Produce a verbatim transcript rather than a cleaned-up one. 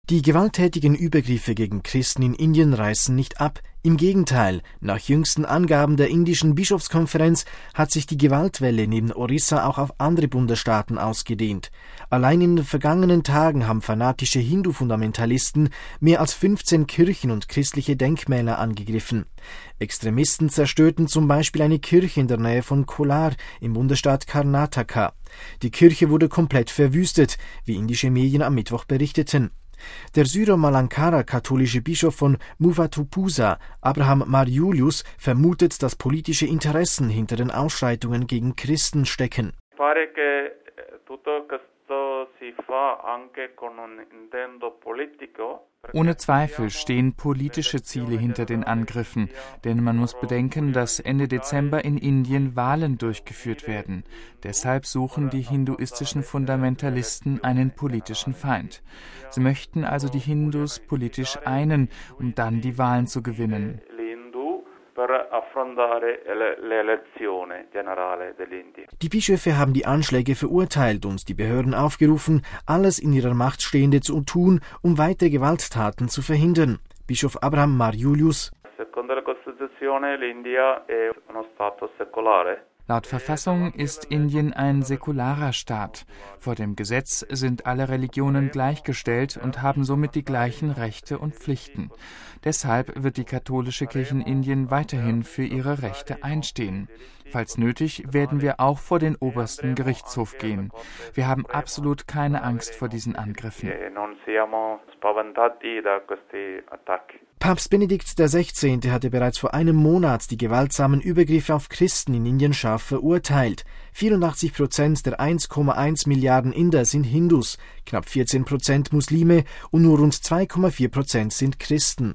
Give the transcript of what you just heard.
Die gewalttätigen Übergriffe gegen Christen in Indien reißen nicht ab. Im Gegenteil, nach jüngsten Angaben der indischen Bischofskonferenz hat sich die Gewaltwelle neben Orissa auch auf andere Bundesstaaten ausgedehnt. Allein in den vergangenen Tagen haben fanatische Hindu-Fundamentalisten mehr als fünfzehn Kirchen und christliche Denkmäler angegriffen. Extremisten zerstörten zum Beispiel eine Kirche in der Nähe von Kolar im Bundesstaat Karnataka. Die Kirche wurde komplett verwüstet, wie indische Medien am Mittwoch berichteten. Der Syro-Malankara-katholische Bischof von Muvattupuzha, Abraham Marjulius, vermutet, dass politische Interessen hinter den Ausschreitungen gegen Christen stecken. Ohne Zweifel stehen politische Ziele hinter den Angriffen, denn man muss bedenken, dass Ende Dezember in Indien Wahlen durchgeführt werden. Deshalb suchen die hinduistischen Fundamentalisten einen politischen Feind. Sie möchten also die Hindus politisch einen, um dann die Wahlen zu gewinnen. Die Bischöfe haben die Anschläge verurteilt und die Behörden aufgerufen, alles in ihrer Macht Stehende zu tun, um weitere Gewalttaten zu verhindern. Bischof Abraham Marjulius: Laut Verfassung ist Indien ein säkularer Staat. Vor dem Gesetz sind alle Religionen gleichgestellt und haben somit die gleichen Rechte und Pflichten. Deshalb wird die katholische Kirche in Indien weiterhin für ihre Rechte einstehen. Falls nötig, werden wir auch vor den obersten Gerichtshof gehen. Wir haben absolut keine Angst vor diesen Angriffen. Papst Benedikt der Sechzehnte hatte bereits vor einem Monat die gewaltsamen Übergriffe auf Christen in Indien scharf verurteilt. vierundachtzig Prozent der eins Komma eins Milliarden Inder sind Hindus, knapp vierzehn Prozent Muslime und nur rund zwei Komma vier Prozent sind Christen.